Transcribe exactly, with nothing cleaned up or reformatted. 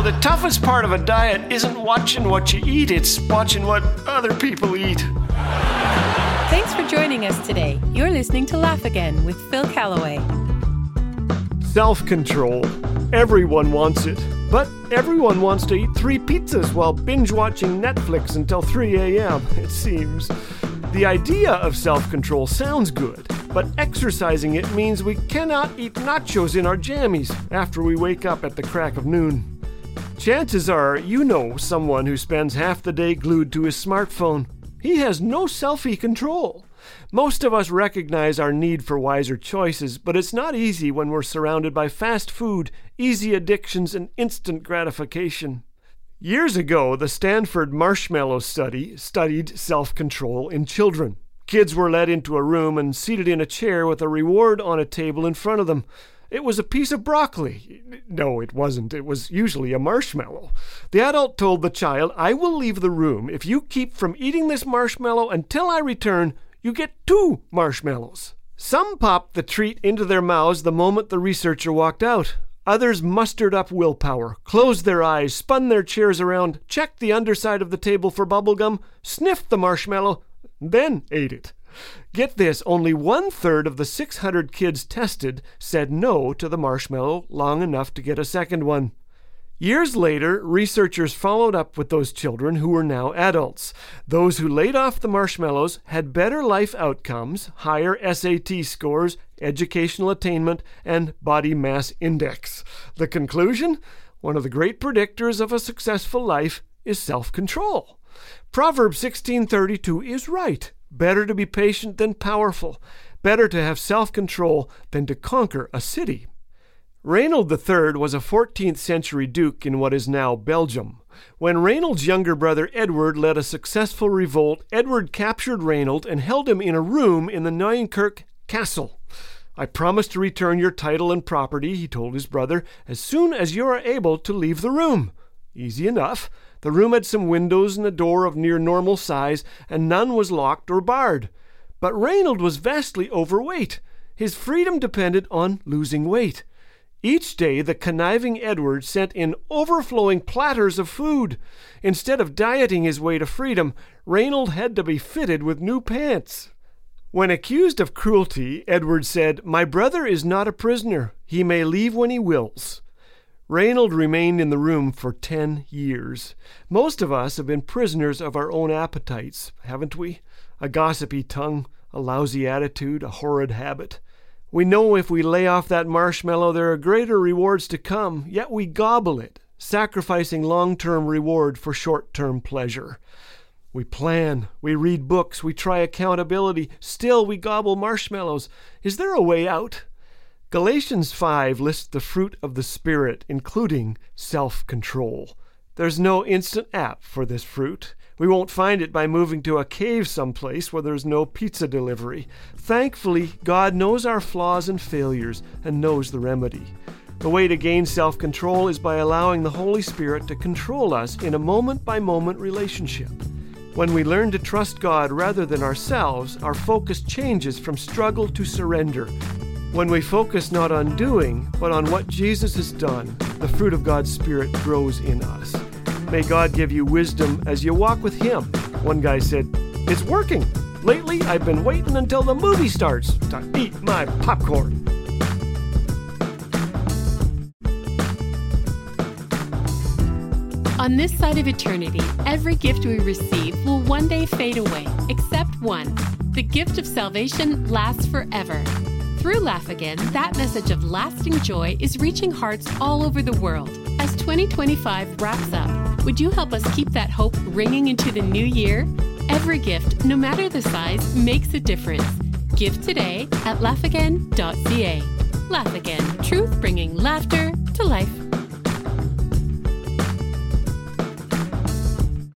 the toughest part of a diet isn't watching what you eat, it's watching what other people eat. Thanks for joining us today. You're listening to Laugh Again with Phil Callaway. Self-control. Everyone wants it. But everyone wants to eat three pizzas while binge-watching Netflix until three a.m., it seems. The idea of self-control sounds good, but exercising it means we cannot eat nachos in our jammies after we wake up at the crack of noon. Chances are you know someone who spends half the day glued to his smartphone. He has no self-control. Most of us recognize our need for wiser choices, but it's not easy when we're surrounded by fast food, easy addictions, and instant gratification. Years ago, the Stanford Marshmallow Study studied self-control in children. Kids were led into a room and seated in a chair with a reward on a table in front of them. It was a piece of broccoli. No, it wasn't. It was usually a marshmallow. The adult told the child, "I will leave the room if you keep from eating this marshmallow until I return. You get two marshmallows." Some popped the treat into their mouths the moment the researcher walked out. Others mustered up willpower, closed their eyes, spun their chairs around, checked the underside of the table for bubblegum, sniffed the marshmallow, then ate it. Get this, only one-third of the six hundred kids tested said no to the marshmallow long enough to get a second one. Years later, researchers followed up with those children who were now adults. Those who laid off the marshmallows had better life outcomes, higher S A T scores, educational attainment, and body mass index. The conclusion? One of the great predictors of a successful life is self-control. Proverbs sixteen thirty-two is right. Better to be patient than powerful. Better to have self-control than to conquer a city. Reynold the Third was a fourteenth century duke in what is now Belgium. When Reynold's younger brother Edward led a successful revolt, Edward captured Reynold and held him in a room in the Nieuwerkerk castle. "I promise to return your title and property," he told his brother, "as soon as you are able to leave the room." Easy enough. The room had some windows and a door of near normal size, and none was locked or barred. But Reynold was vastly overweight. His freedom depended on losing weight. Each day, the conniving Edward sent in overflowing platters of food. Instead of dieting his way to freedom, Reynold had to be fitted with new pants. When accused of cruelty, Edward said, "My brother is not a prisoner. He may leave when he wills." Reynold remained in the room for ten years. Most of us have been prisoners of our own appetites, haven't we? A gossipy tongue, a lousy attitude, a horrid habit. We know if we lay off that marshmallow there are greater rewards to come, yet we gobble it, sacrificing long-term reward for short-term pleasure. We plan, we read books, we try accountability, still we gobble marshmallows. Is there a way out? Galatians five lists the fruit of the Spirit, including self-control. There's no instant app for this fruit. We won't find it by moving to a cave someplace where there's no pizza delivery. Thankfully, God knows our flaws and failures and knows the remedy. The way to gain self-control is by allowing the Holy Spirit to control us in a moment-by-moment relationship. When we learn to trust God rather than ourselves, our focus changes from struggle to surrender. When we focus not on doing, but on what Jesus has done, the fruit of God's Spirit grows in us. May God give you wisdom as you walk with Him. One guy said, "It's working. Lately, I've been waiting until the movie starts to eat my popcorn." On this side of eternity, every gift we receive will one day fade away, except one. The gift of salvation lasts forever. Through Laugh Again, that message of lasting joy is reaching hearts all over the world. As twenty twenty-five wraps up, would you help us keep that hope ringing into the new year? Every gift, no matter the size, makes a difference. Give today at laugh again dot c a. Laugh Again, truth bringing laughter to life.